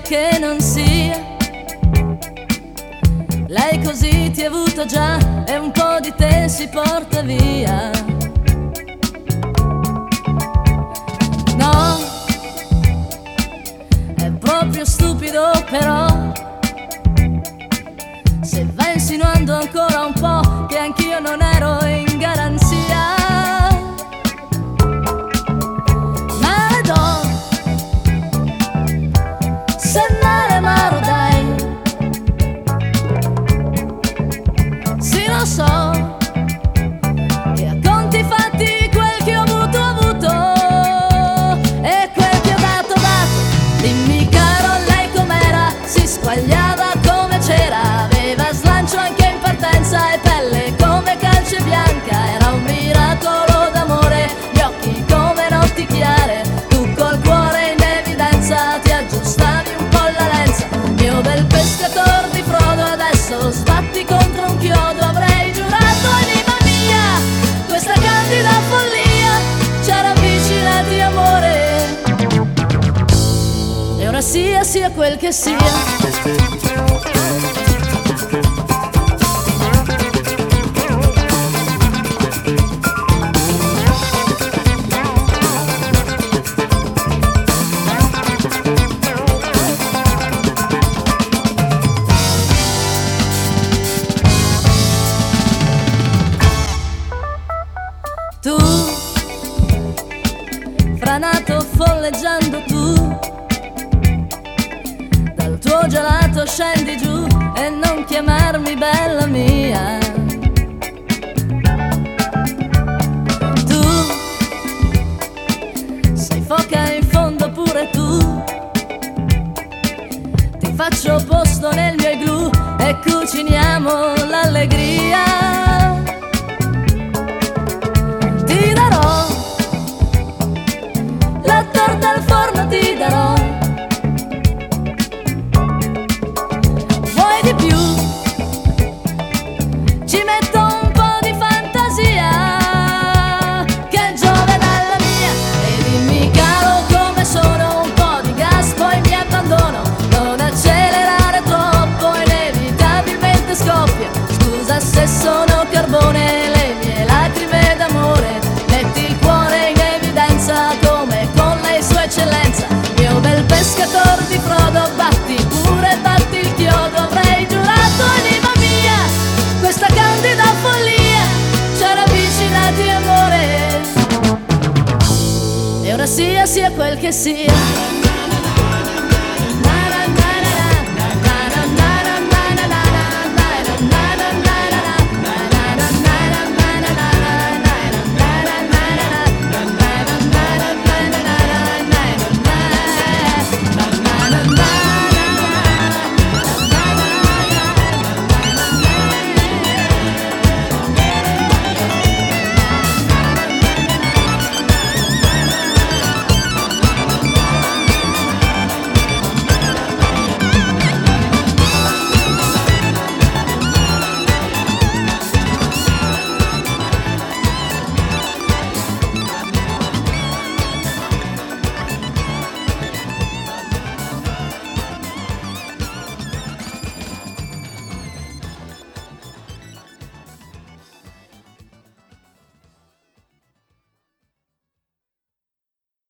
che non sia. Lei così ti ha avuto già e un po' di te si porta via. No, è proprio stupido però, se va insinuando ancora un po' che anch'io non ero in garanzia. Ma le do, se male amaro dai, sì lo so, che a conti fatti quel che ho avuto, ho avuto, e quel che ho dato, dato. Dimmi caro, lei com'era, si squagliava come c'era, aveva slancio anche in partenza e pelle come calce bianca. Era un miracolo d'amore, gli occhi come notti chiare, tu col cuore in evidenza ti aggiustavi un po' la lenza. Mio bel pescator di Frodo, adesso sbatti contro un chiodo. Avrei giurato, anima mia, questa candida follia c'era avvicinati amore, e ora sia quel che sia. Tu, franato folleggiando tu, dal tuo gelato scendi giù e non chiamarmi bella mia. Tu, sei foca in fondo pure tu, ti faccio posto nel mio igloo e cuciniamo l'allegria. Ti darò la torta al forno, ti darò. Vuoi di più? Ci metto un po' di fantasia che giove dalla mia. E dimmi caro come sono, un po' di gas poi mi abbandono. Non accelerare troppo, inevitabilmente scoppia. Scusa se sono carbone, le mie lacrime d'amore. Metti il cuore in evidenza come con lei sua eccellenza. Mio bel pescator di Frodo, batti pure, batti il chiodo. Avrei giurato, anima mia, questa candida follia c'era avvicinati amore, e ora sia quel che sia.